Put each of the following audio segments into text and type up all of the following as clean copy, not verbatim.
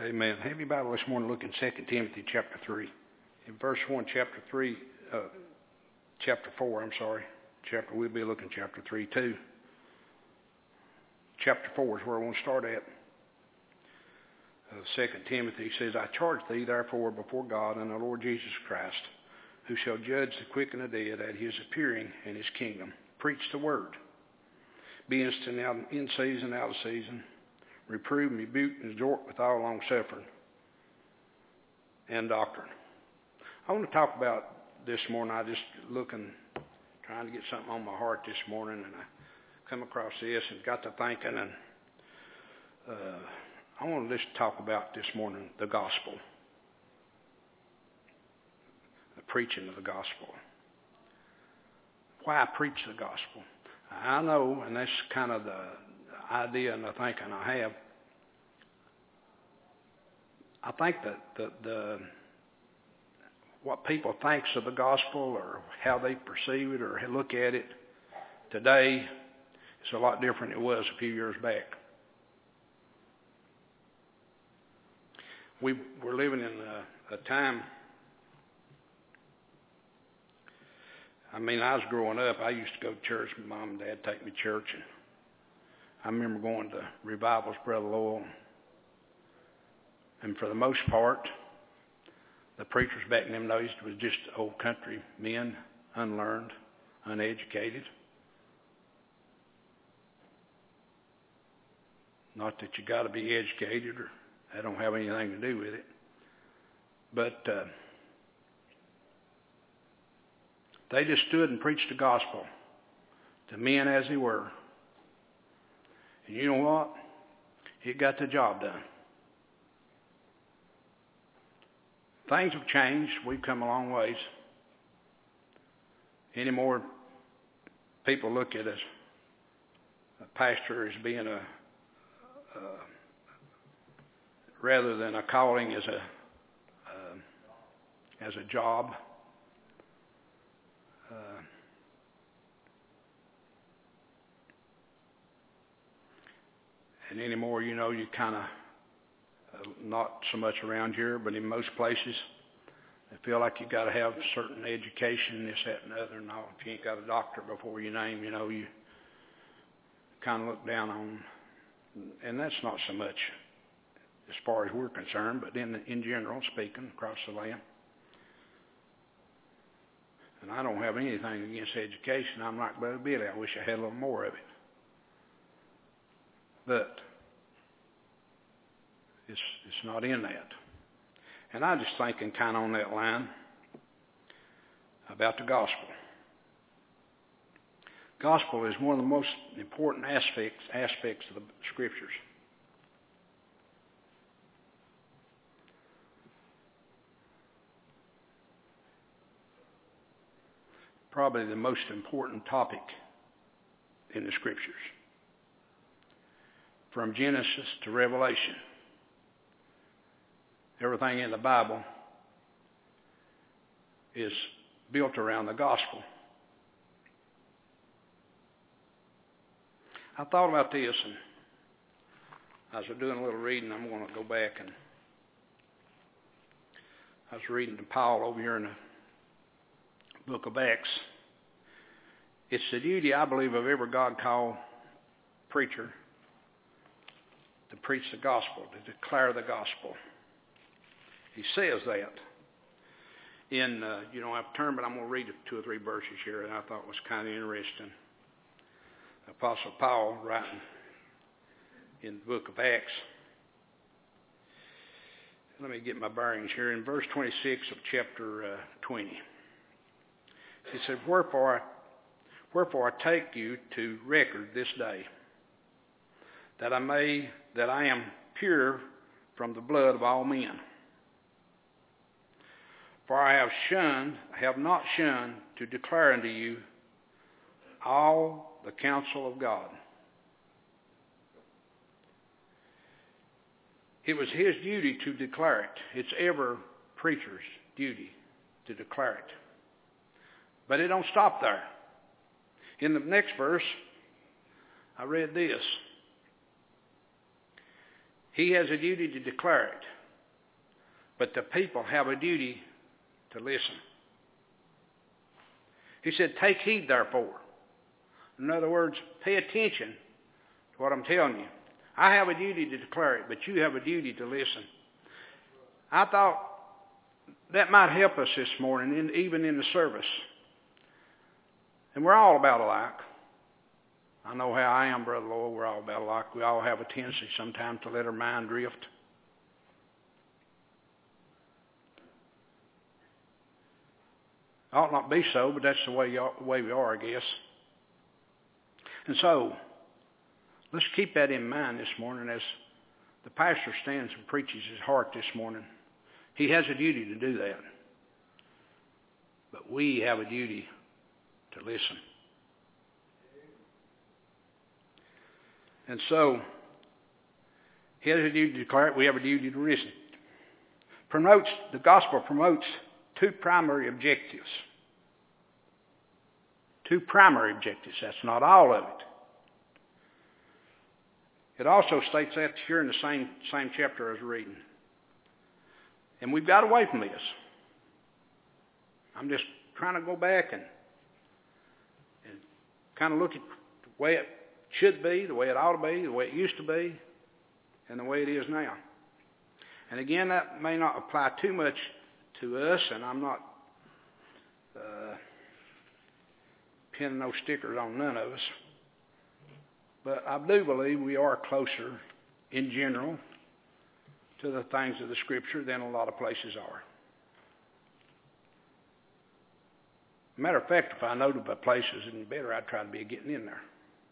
Amen. Have your Bible this morning, look in 2 Timothy chapter 3. In verse 1, chapter 4, we'll be looking chapter 3 too. Chapter 4 is where I want to start at. 2 Timothy says, I charge thee therefore before God and the Lord Jesus Christ, who shall judge the quick and the dead at his appearing in his kingdom. Preach the word. Be instant in season, out of season. Reprove and rebuke and exhort with all long suffering and doctrine. I want to talk about this morning. I just trying to get something on my heart this morning, and I come across this and got to thinking, and I want to just talk about this morning the gospel, the preaching of the gospel. Why I preach the gospel. I know, and that's kind of the idea and the thinking I have. I think that the what people thinks of the gospel or how they perceive it or look at it today is a lot different than it was a few years back. We're living in a time. I mean, I was growing up. I used to go to church. My mom and dad take me to church, and I remember going to revivals, Brother Lowell. And for the most part, the preachers back in them days was just old country men, unlearned, uneducated. Not that you got to be educated, or that don't have anything to do with it. But they just stood and preached the gospel to men as they were. And you know what? It got the job done. Things have changed. We've come a long ways. Anymore, people look at us, a pastor as being rather than a calling as a job. And anymore, you kind of, not so much around here, but in most places, they feel like you got to have certain education, this, that, and the other. No, if you ain't got a doctor before your name, you kind of look down on. And that's not so much as far as we're concerned, but in general, speaking across the land. And I don't have anything against education. I'm like Brother Billy. I wish I had a little more of it. But it's not in that. And I just thinking kind of on that line about the gospel. Gospel is one of the most important aspects of the scriptures. Probably the most important topic in the scriptures. From Genesis to Revelation. Everything in the Bible is built around the gospel. I thought about this, and as I was doing a little reading, I'm going to go back, and I was reading to Paul over here in the book of Acts. It's the duty, I believe, of every God-called preacher to preach the gospel, to declare the gospel. He says that in, you don't have to turn, but I'm going to read 2 or 3 verses here that I thought was kind of interesting. Apostle Paul writing in the book of Acts. Let me get my bearings here. In verse 26 of chapter 20. He said, Wherefore I take you to record this day, that I am pure from the blood of all men. For I have not shunned to declare unto you all the counsel of God. It was his duty to declare it. It's every preacher's duty to declare it. But it don't stop there. In the next verse, I read this. He has a duty to declare it. But the people have a duty to listen. He said, take heed therefore. In other words, pay attention to what I'm telling you. I have a duty to declare it, but you have a duty to listen. I thought that might help us this morning, even in the service. And we're all about alike. I know how I am, Brother Lowell. We're all about alike. We all have a tendency sometimes to let our mind drift. Ought not be so, but that's the way we are, I guess. And so, let's keep that in mind this morning as the pastor stands and preaches his heart this morning. He has a duty to do that. But we have a duty to listen. And so, he has a duty to declare it. We have a duty to listen. The gospel promotes two primary objectives. Two primary objectives. That's not all of it. It also states that here in the same chapter I was reading. And we've got away from this. I'm just trying to go back and kind of look at the way it should be, the way it ought to be, the way it used to be, and the way it is now. And again, that may not apply too much to us, and I'm not pinning no stickers on none of us. But I do believe we are closer, in general, to the things of the Scripture than a lot of places are. Matter of fact, if I know the places isn't better, I'd try to be getting in there.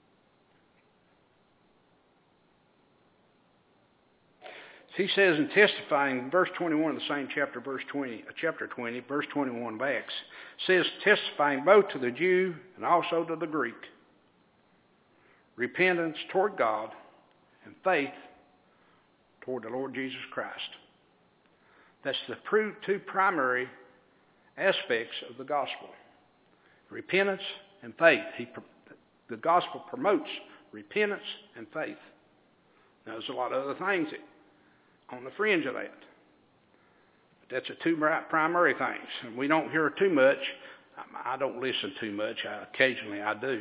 He says in testifying, verse 21 of the same chapter, chapter 20, verse 21 back, says, testifying both to the Jew and also to the Greek, repentance toward God and faith toward the Lord Jesus Christ. That's the two primary aspects of the gospel. Repentance and faith. The gospel promotes repentance and faith. Now, there's a lot of other things on the fringe of that. But that's the two primary things. And we don't hear too much. I don't listen too much. Occasionally I do.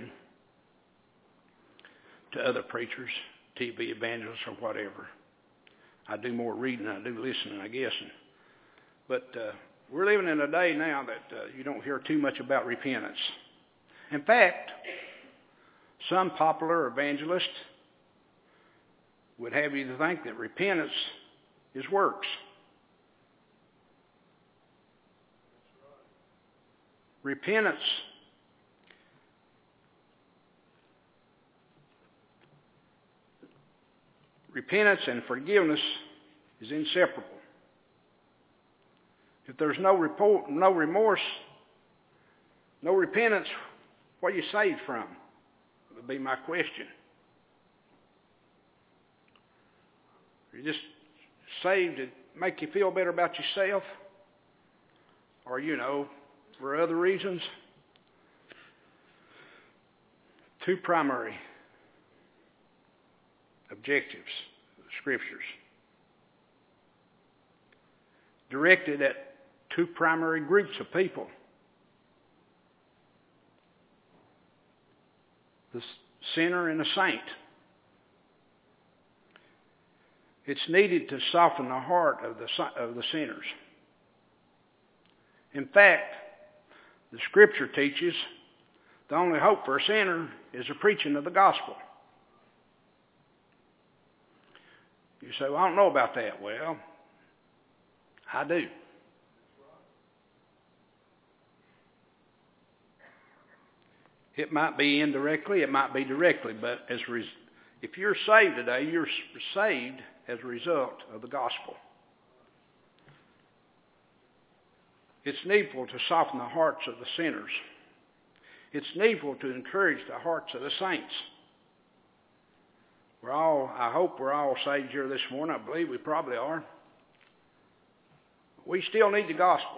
To other preachers, TV evangelists or whatever. I do more reading than I do listening, I guess. But we're living in a day now that you don't hear too much about repentance. In fact, some popular evangelists would have you to think that repentance is works. Repentance and forgiveness is inseparable. If there's no remorse, no repentance, what are you saved from? That would be my question. Are you just saved to make you feel better about yourself? Or, for other reasons? Two primary objectives of the Scriptures. Directed at two primary groups of people. The sinner and the saint. It's needed to soften the heart of the sinners. In fact, the Scripture teaches the only hope for a sinner is the preaching of the gospel. You say, well, I don't know about that. Well, I do. It might be indirectly, it might be directly, but if you're saved today, you're saved as a result of the gospel. It's needful to soften the hearts of the sinners. It's needful to encourage the hearts of the saints. I hope we're all saved here this morning. I believe we probably are. We still need the gospel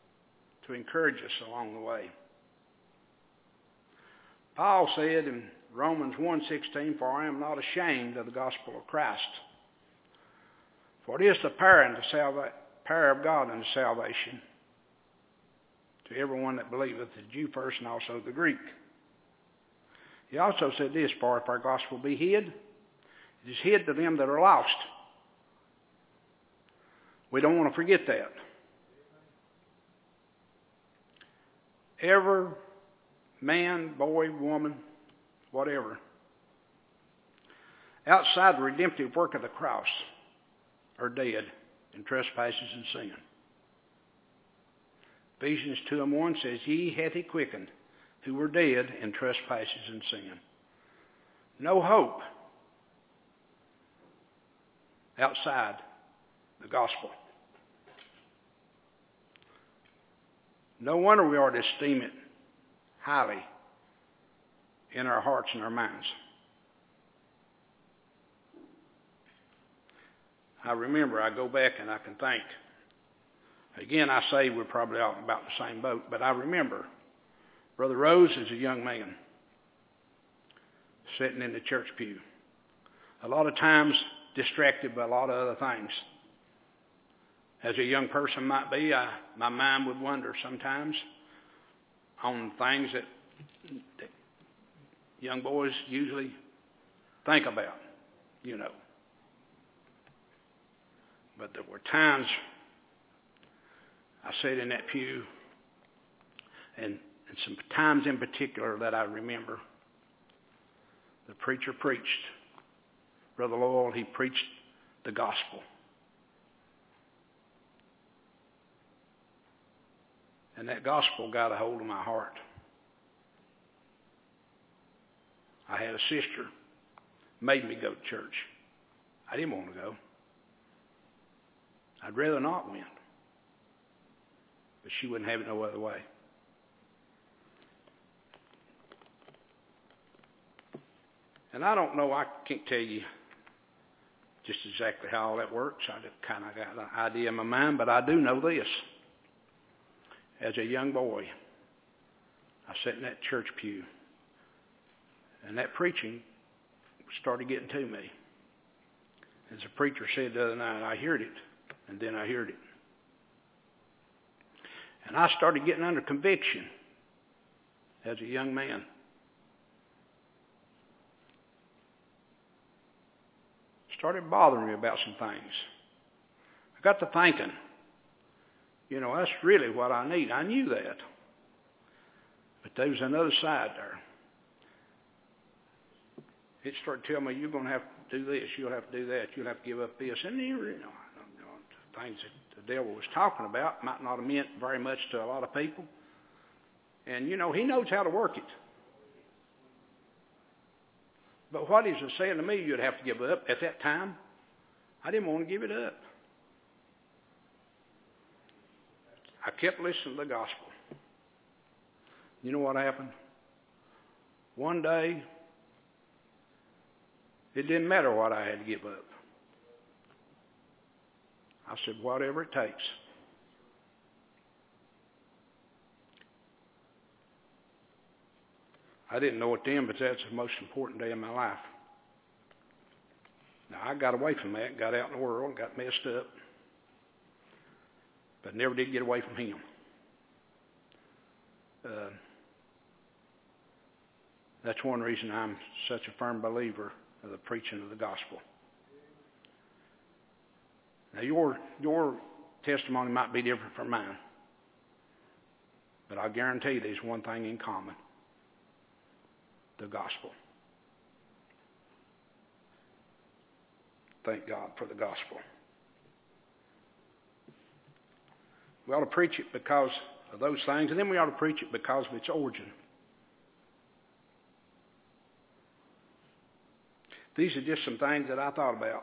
to encourage us along the way. Paul said in Romans 1:16, for I am not ashamed of the gospel of Christ. For it is the power of God unto salvation to everyone that believeth, the Jew first and also the Greek. He also said this, for if our gospel be hid, it is hid to them that are lost. We don't want to forget that. Every man, boy, woman, whatever, outside the redemptive work of the cross are dead in trespasses and sin. Ephesians 2:1 says, ye hath he quickened, who were dead in trespasses and sin. No hope outside the gospel. No wonder we ought to esteem it highly in our hearts and our minds. I remember, I go back and I can think. Again, I say we're probably all about the same boat, but I remember Brother Rose as a young man sitting in the church pew. A lot of times distracted by a lot of other things. As a young person might be, my mind would wander sometimes on things that young boys usually think about, you know. But there were times I sat in that pew, and some times in particular that I remember, the preacher preached. Brother Lowell, he preached the gospel. And that gospel got a hold of my heart. I had a sister made me go to church. I didn't want to go. I'd rather not went. But she wouldn't have it no other way. And I don't know, I can't tell you just exactly how all that works. I just kind of got an idea in my mind, but I do know this. As a young boy, I sat in that church pew, and that preaching started getting to me. As the preacher said the other night, I heard it, and then I heard it. And I started getting under conviction as a young man. Started bothering me about some things. I got to thinking, you know, that's really what I need. I knew that. But there was another side there. It started telling me, you're going to have to do this, you'll have to do that, you'll have to give up this. And you know, things that the devil was talking about might not have meant very much to a lot of people. And, you know, he knows how to work it. But what he's saying to me, you'd have to give up. At that time, I didn't want to give it up. I kept listening to the gospel. You know what happened? One day, it didn't matter what I had to give up. I said, whatever it takes. I didn't know it then, but that's the most important day of my life. Now, I got away from that, got out in the world, got messed up, but never did get away from him. That's one reason I'm such a firm believer of the preaching of the gospel. Now, your testimony might be different from mine, but I guarantee you there's one thing in common: the gospel. Thank God for the gospel. We ought to preach it because of those things, and then we ought to preach it because of its origin. These are just some things that I thought about.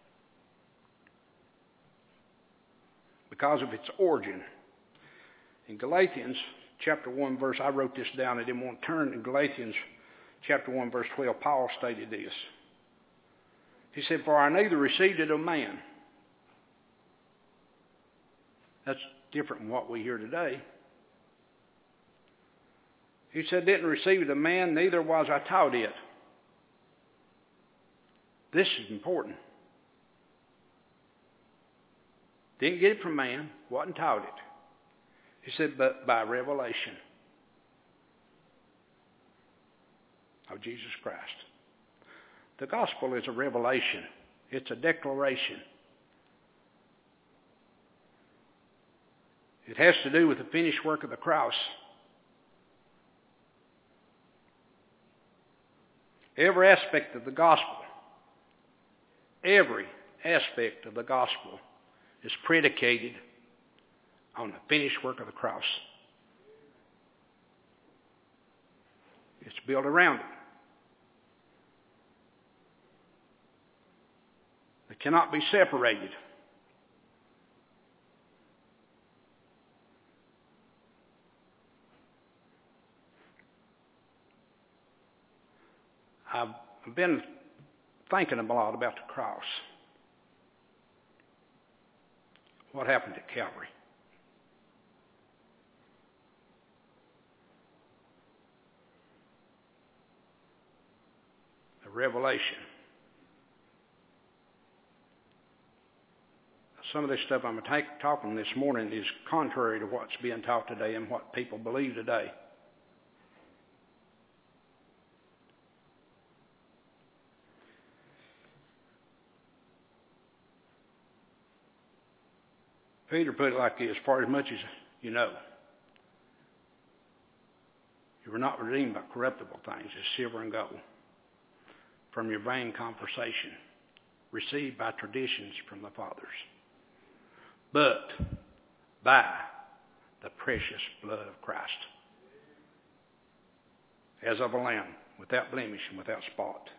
Because of its origin. In Galatians chapter 1 verse, I wrote this down, I didn't want to turn. In Galatians chapter 1 verse 12, Paul stated this. He said, for I neither received it of man. That's different from what we hear today. He said, didn't receive it of man, neither was I taught it. This is important. Didn't get it from man, wasn't taught it. He said, but by revelation of Jesus Christ. The gospel is a revelation. It's a declaration. It has to do with the finished work of the cross. Every aspect of the gospel is predicated on the finished work of the cross. It's built around it. It cannot be separated. I've been thinking a lot about the cross. What happened at Calvary? The revelation. Some of this stuff I'm talking this morning is contrary to what's being taught today and what people believe today. Peter put it like this, for as much as you know, you were not redeemed by corruptible things as silver and gold from your vain conversation received by traditions from the fathers, but by the precious blood of Christ, as of a lamb, without blemish and without spot.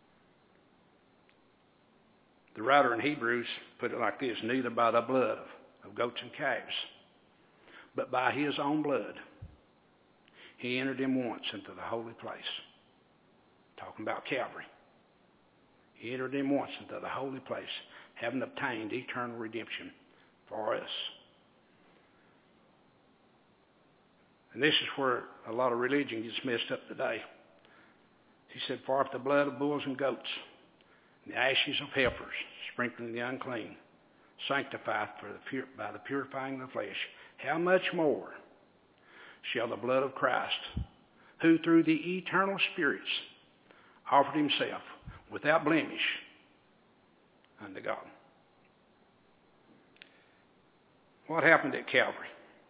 The writer in Hebrews put it like this, neither by the blood of goats and calves, but by his own blood he entered in once into the holy place. Talking about Calvary. He entered in once into the holy place, having obtained eternal redemption for us. And this is where a lot of religion gets messed up today. He said, for if the blood of bulls and goats, and the ashes of heifers, sprinkling the unclean, sanctified by the purifying of the flesh, how much more shall the blood of Christ, who through the eternal spirits offered himself without blemish unto God. What happened at Calvary?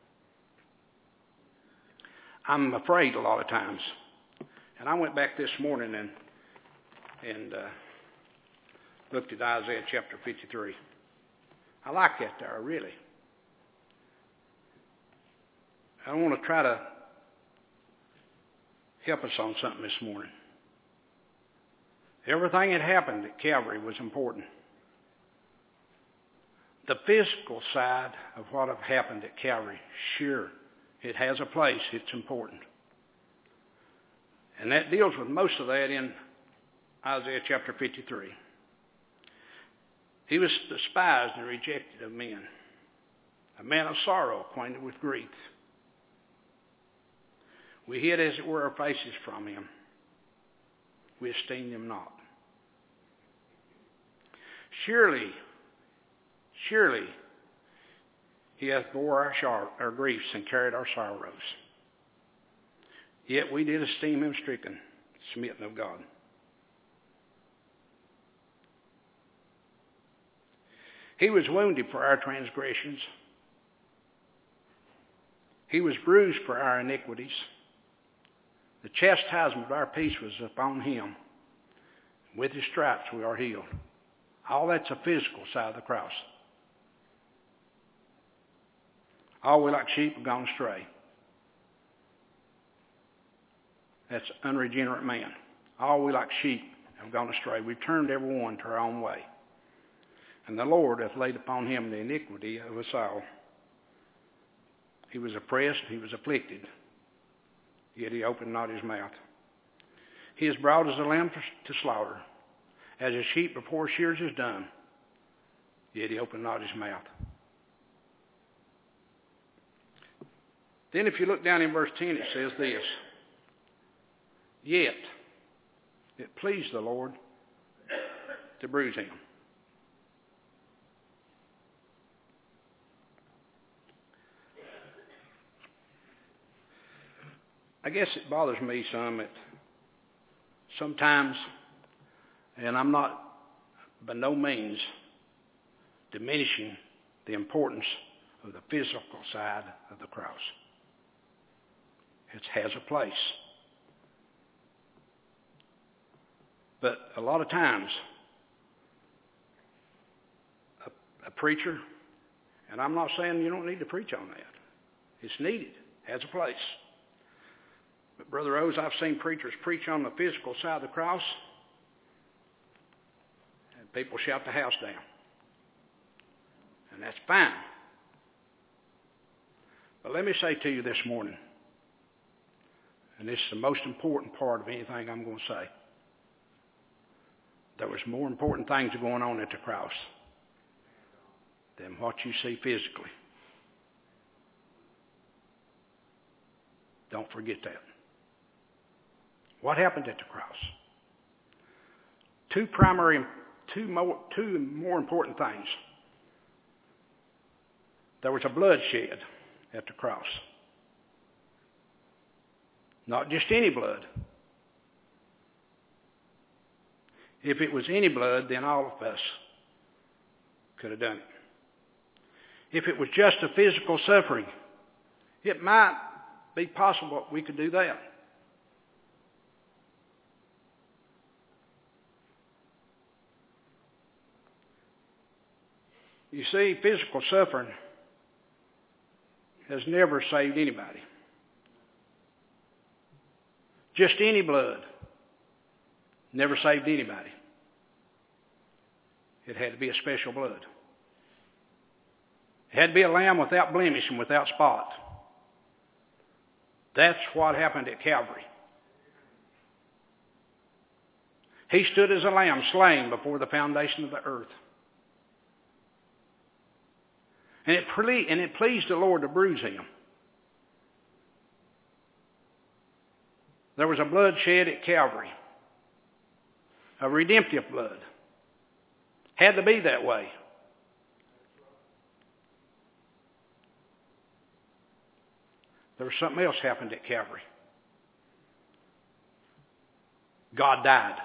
I'm afraid a lot of times, and I went back this morning and looked at Isaiah chapter 53. I like that there, really. I want to try to help us on something this morning. Everything that happened at Calvary was important. The physical side of what have happened at Calvary, sure, it has a place. It's important. And that deals with most of that in Isaiah chapter 53. He was despised and rejected of men, a man of sorrow, acquainted with grief. We hid, as it were, our faces from him. We esteemed him not. Surely, he hath bore our griefs and carried our sorrows. Yet we did esteem him stricken, smitten of God. He was wounded for our transgressions. He was bruised for our iniquities. The chastisement of our peace was upon him. With his stripes we are healed. All that's a physical side of the cross. All we like sheep have gone astray. That's unregenerate man. All we like sheep have gone astray. We've turned every one to our own way. And the Lord hath laid upon him the iniquity of us all. He was oppressed, he was afflicted, yet he opened not his mouth. He is brought as a lamb to slaughter, as a sheep before shears is dumb, yet he opened not his mouth. Then if you look down in verse 10, it says this, yet it pleased the Lord to bruise him. I guess it bothers me some that sometimes, and I'm not by no means diminishing the importance of the physical side of the cross. It has a place. But a lot of times, a preacher, and I'm not saying you don't need to preach on that. It's needed. It has a place. But Brother Rose, I've seen preachers preach on the physical side of the cross, and people shout the house down. And that's fine. But let me say to you this morning, and this is the most important part of anything I'm going to say, there was more important things going on at the cross than what you see physically. Don't forget that. What happened at the cross? Two more important things. There was a bloodshed at the cross. Not just any blood. If it was any blood, then all of us could have done it. If it was just a physical suffering, it might be possible we could do that. You see, physical suffering has never saved anybody. Just any blood never saved anybody. It had to be a special blood. It had to be a lamb without blemish and without spot. That's what happened at Calvary. He stood as a lamb slain before the foundation of the earth. And it pleased the Lord to bruise him. There was a blood shed at Calvary. A redemptive blood. Had to be that way. There was something else happened at Calvary. God died.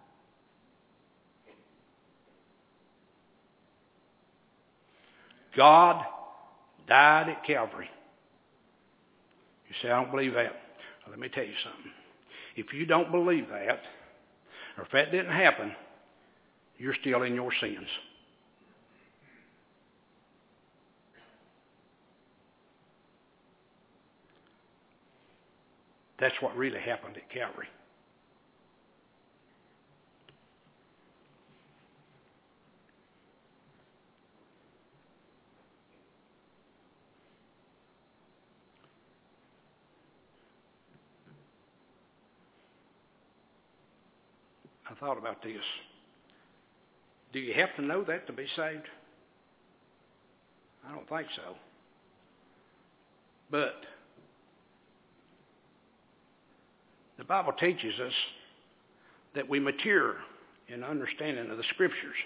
God died at Calvary. You say, I don't believe that. Well, let me tell you something. If you don't believe that, or if that didn't happen, you're still in your sins. That's what really happened at Calvary. I thought about this. Do you have to know that to be saved? I don't think so. But the Bible teaches us that we mature in understanding of the Scriptures.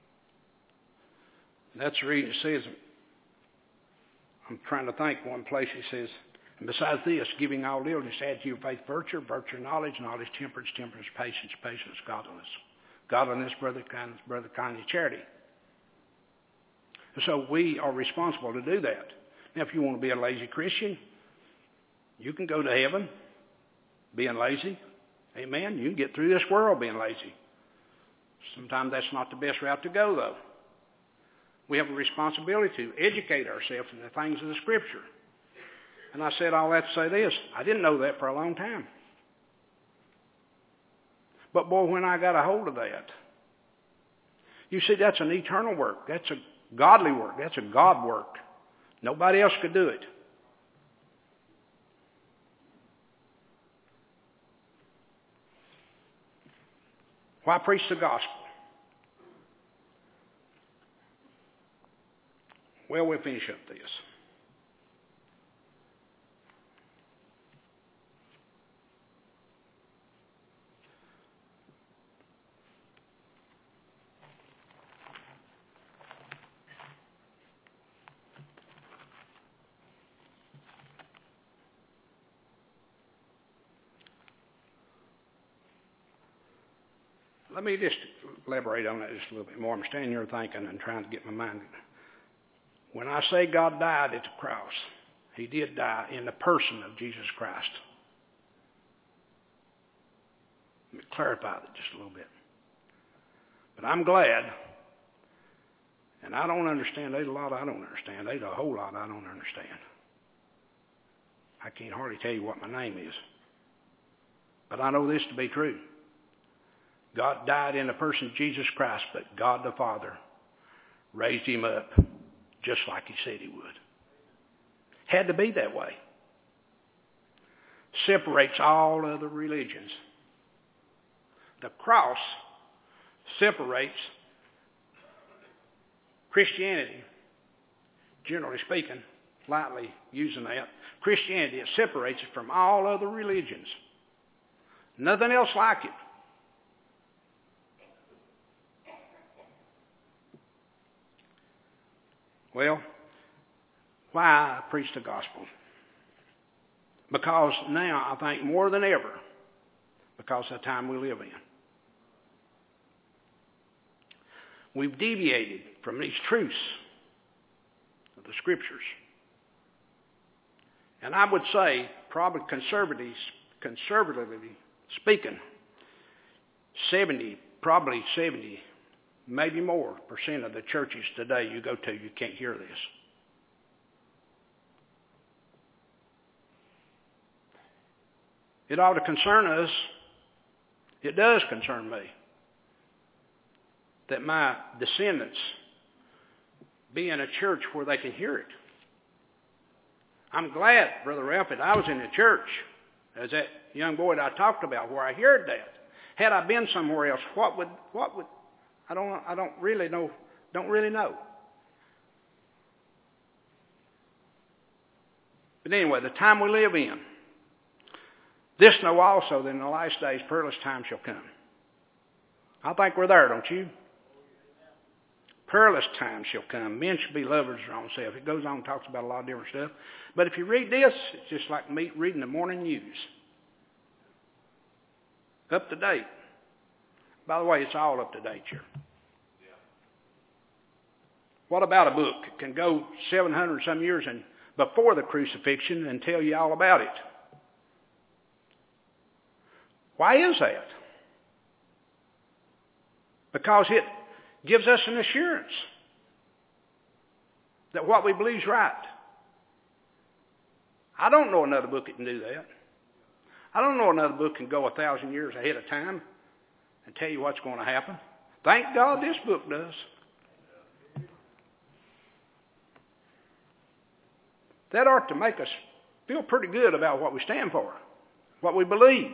That's the reason it says, I'm trying to think one place it says, and besides this, giving all diligence, add to your faith virtue, virtue knowledge, knowledge temperance, temperance patience, patience godliness. Godliness, brother kindness, charity. So we are responsible to do that. Now, if you want to be a lazy Christian, you can go to heaven being lazy. Amen. You can get through this world being lazy. Sometimes that's not the best route to go, though. We have a responsibility to educate ourselves in the things of the Scripture. And I said all that to say this. I didn't know that for a long time. But boy, when I got a hold of that, you see, that's an eternal work. That's a godly work. That's a God work. Nobody else could do it. Why preach the gospel? Well, we'll finish up this. let me just elaborate on that just a little bit more. I'm standing here thinking and trying to get my mind. When I say God died at the cross, he did die in the person of Jesus Christ. Let me clarify that just a little bit. But I'm glad, and I don't understand. There's a lot I don't understand. There's a whole lot I don't understand. I can't hardly tell you what my name is. But I know this to be true. God died in the person of Jesus Christ, but God the Father raised him up just like he said he would. Had to be that way. Separates all other religions. The cross separates Christianity, generally speaking, lightly using that. Christianity, it separates it from all other religions. Nothing else like it. Well, why I preach the gospel? Because now, I think more than ever, because of the time we live in, we've deviated from these truths of the Scriptures. And I would say, probably conservatively speaking, 70, maybe more % of the churches today you go to, you can't hear this. It ought to concern us. It does concern me that my descendants be in a church where they can hear it. I'm glad, Brother Ralph, that I was in the church as that young boy that I talked about where I heard that. Had I been somewhere else, what would I don't really know. But anyway, the time we live in, this know also that in the last days perilous times shall come. I think we're there, don't you? Perilous times shall come. Men should be lovers of their own self. It goes on and talks about a lot of different stuff. But if you read this, it's just like me reading the morning news. Up to date. By the way, it's all up to date here. What about a book? It can go 700 some years before the crucifixion and tell you all about it. Why is that? Because it gives us an assurance that what we believe is right. I don't know another book that can do that. I don't know another book can go 1,000 years ahead of time and tell you what's going to happen. Thank God this book does. That ought to make us feel pretty good about what we stand for, what we believe.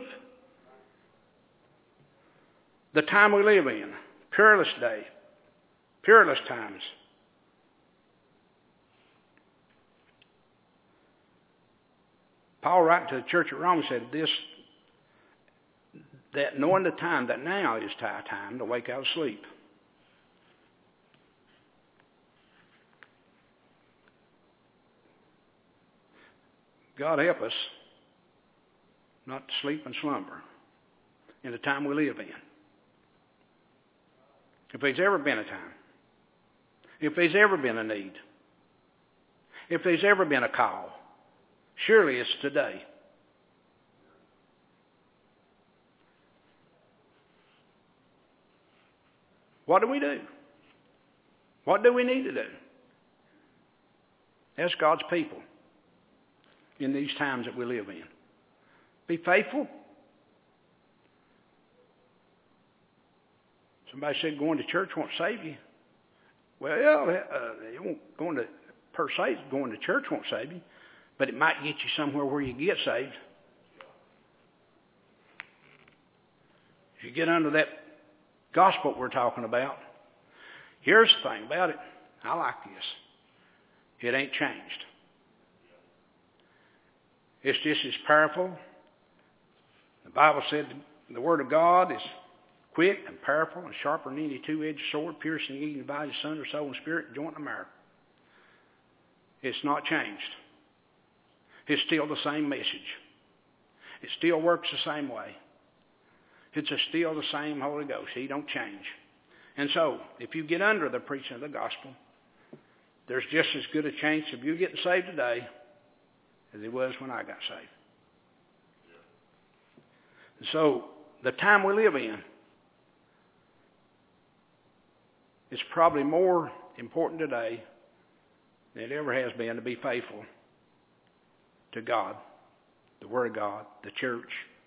The time we live in, perilous day, perilous times. Paul, writing to the church at Rome, said this, that knowing the time, that now is time to wake out of sleep. God help us not to sleep and slumber in the time we live in. If there's ever been a time, if there's ever been a need, if there's ever been a call, surely it's today. What do we do? What do we need to do as God's people in these times that we live in? Be faithful. Somebody said going to church won't save you. Well, it won't going to per se going to church won't save you, but it might get you somewhere where you get saved. If you get under that gospel we're talking about, here's the thing about it. I like this. It ain't changed. It's just as powerful. The Bible said the Word of God is quick and powerful and sharper than any two-edged sword, piercing even divided asunder soul and spirit, joint and marrow. It's not changed. It's still the same message. It still works the same way. It's still the same Holy Ghost. He don't change. And so, if you get under the preaching of the gospel, there's just as good a chance of you getting saved today as it was when I got saved. And so, the time we live in, it's probably more important today than it ever has been to be faithful to God, the Word of God, the church.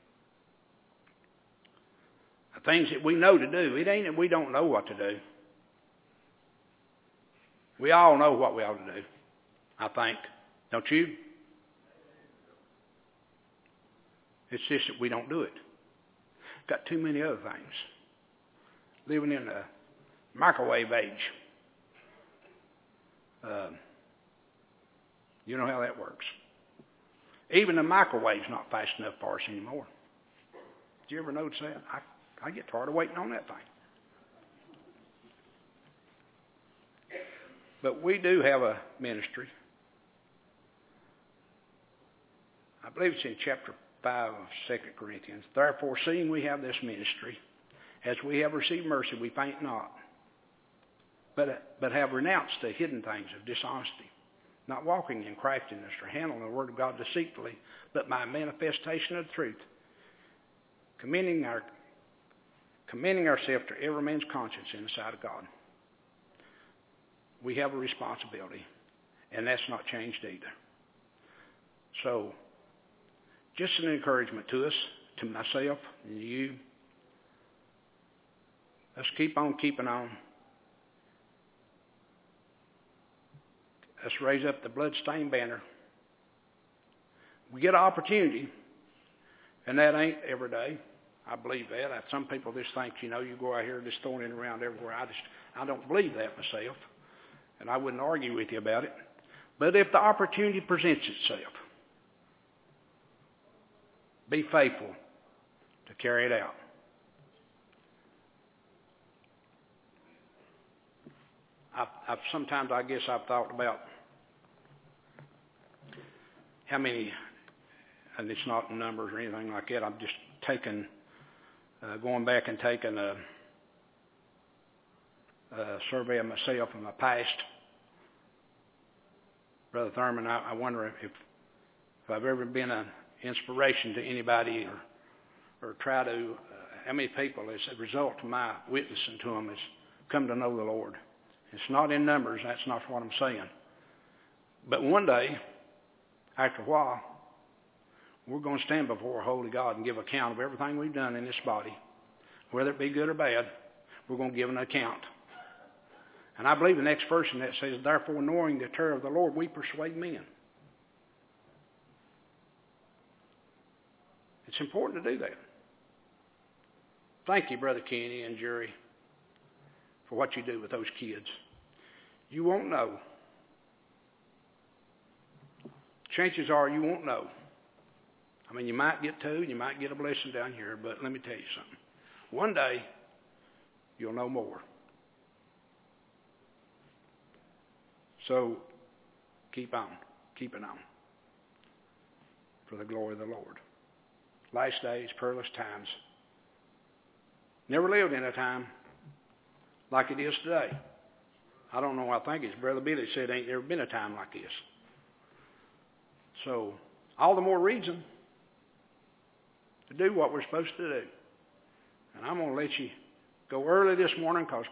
The things that we know to do. It ain't that we don't know what to do. We all know what we ought to do, I think. Don't you? It's just that we don't do it. Got too many other things. Living in a microwave age. You know how that works. Even the microwave's not fast enough for us anymore. Did you ever notice that? I get tired of waiting on that thing. But we do have a ministry. I believe it's in chapter 5 of 2 Corinthians. Therefore, seeing we have this ministry, as we have received mercy, we faint not, but have renounced the hidden things of dishonesty, not walking in craftiness or handling the word of God deceitfully, but by manifestation of the truth, commending ourselves to every man's conscience in the sight of God. We have a responsibility, and that's not changed either. So, just an encouragement to us, to myself and you. Let's keep on keeping on. Let's raise up the bloodstained banner. We get an opportunity, and that ain't every day. I believe that. Some people just think, you go out here just throwing it around everywhere. I don't believe that myself, and I wouldn't argue with you about it. But if the opportunity presents itself, be faithful to carry it out. Sometimes I guess I've thought about how many, and it's not numbers or anything like that. I'm just going back and taking a survey of myself and my past. Brother Thurman, I wonder if I've ever been an inspiration to anybody or try to, how many people as a result of my witnessing to them has come to know the Lord. It's not in numbers, that's not what I'm saying. But one day, after a while, we're going to stand before a holy God and give account of everything we've done in this body. Whether it be good or bad, we're going to give an account. And I believe the next verse in that says, therefore, knowing the terror of the Lord, we persuade men. It's important to do that. Thank you, Brother Kenny and Jerry, for what you do with those kids. You won't know. Chances are you won't know. I mean, you might get two, you might get a blessing down here, but let me tell you something. One day, you'll know more. So, keep on, keeping on for the glory of the Lord. Last days, perilous times. Never lived in a time like it is today. I don't know, I think it's Brother Billy said ain't never been a time like this. So, all the more reason to do what we're supposed to do. And I'm going to let you go early this morning because